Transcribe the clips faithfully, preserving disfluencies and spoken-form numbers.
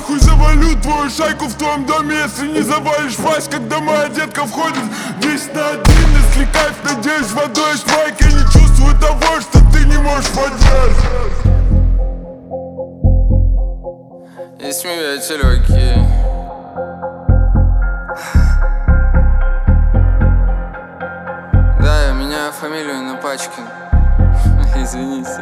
Нахуй завалю твою шайку в твоем доме, если не завалишь пасть, когда моя детка входит десять на один. Если кайф, надеюсь, водой швайк, я не чувствую того, что ты не можешь поднять. Есть смеятся легкие. Да, я меняю фамилию на пачке. Извините.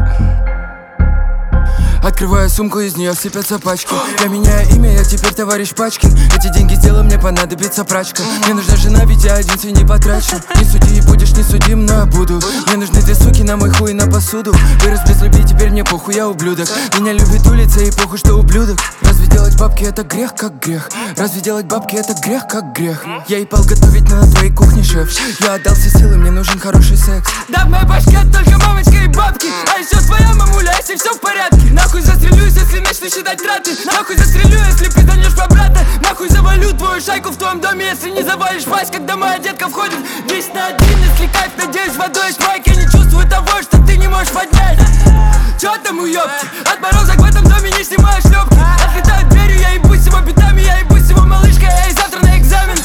Открываю сумку, из нее сыпятся пачки. Я меняю имя, я теперь товарищ Пачкин. Эти деньги сделаю, мне понадобится прачка. Мне нужна жена, ведь я один свой не потрачу. Не суди, будешь не судим, но буду. Мне нужны две суки на мой хуй и на посуду. Вырос без любви, теперь мне похуй, я ублюдок. Меня любит улица и похуй, что ублюдок. Разве делать бабки это грех, как грех? Разве делать бабки это грех, как грех? Я ебал готовить, но на твоей кухне, шеф. Я отдал все силы, мне нужен хороший секс. Да в моей башке только мамочка и бабки. А еще твоя мамуля, если все в порядке. Нахуй застрелюсь, если начну считать траты. Нахуй застрелю, если пизданешь по брата. Нахуй завалю твою шайку в твоем доме, если не завалишь пасть, когда моя детка входит десять на один. Если кайф, надеюсь, водой швайк, я не чувствую того, что ты не можешь поднять. Чё там уёбки? Отморозок в этом доме, не снимаю шлёпки. Отлетают дверью, я ебусь его битами, я ебусь его малышкой, эй, завтра на экзамен.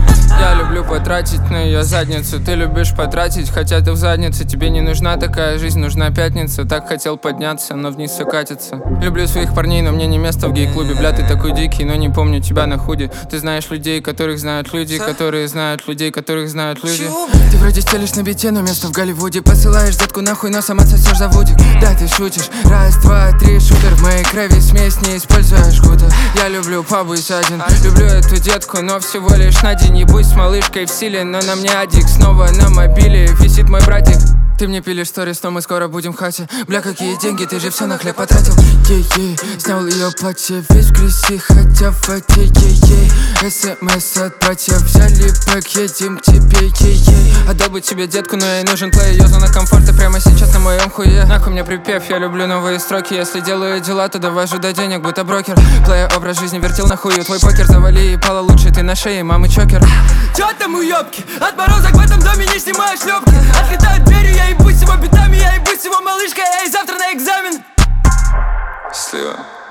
Я люблю потратить на ее задницу. Ты любишь потратить, хотя ты в заднице. Тебе не нужна такая жизнь, нужна пятница. Так хотел подняться, но вниз все катится. Люблю своих парней, но мне не место в гей-клубе. Бля, ты такой дикий, но не помню тебя на худи. Ты знаешь людей, которых знают люди, которые знают людей, которых знают люди. Ты вроде стелишь на бите, но место в Голливуде. Посылаешь детку нахуй, но сама сосешь за вудик. Да, ты шутишь, раз, два, три, шутер. В моей крови смесь, не используя жгута. Я люблю побыть один, люблю эту детку, но всего лишь на день. Ебусь с малышкой в силе, но на мне адик. Снова на мобиле висит мой братик. Ты мне пилишь сторис, но мы скоро будем в хате. Бля, какие деньги, ты же все на хлеб потратил. Ей-ей, снял ее платье, весь в грязи, хотя в воде. Ей-ей, смс от братьев, взяли пэк, едем к тебе. Ей-ей, отдал бы тебе детку, но ей нужен плей. Ее зона комфорта прямо сейчас на моем хуе. Нахуй мне припев, я люблю новые строки. Если делаю дела, то довожу до денег, будто брокер. Плея образ жизни вертел на хую. Твой покер завали и пала лучше, ты на шее, мамы чокер. Чё там уёбки? Отморозок в этом доме, не снимаю шлёпки. Отлетают дверью, я ебусь его битами, я ебусь его малышкой, эй, завтра на экзамен. Счастливо.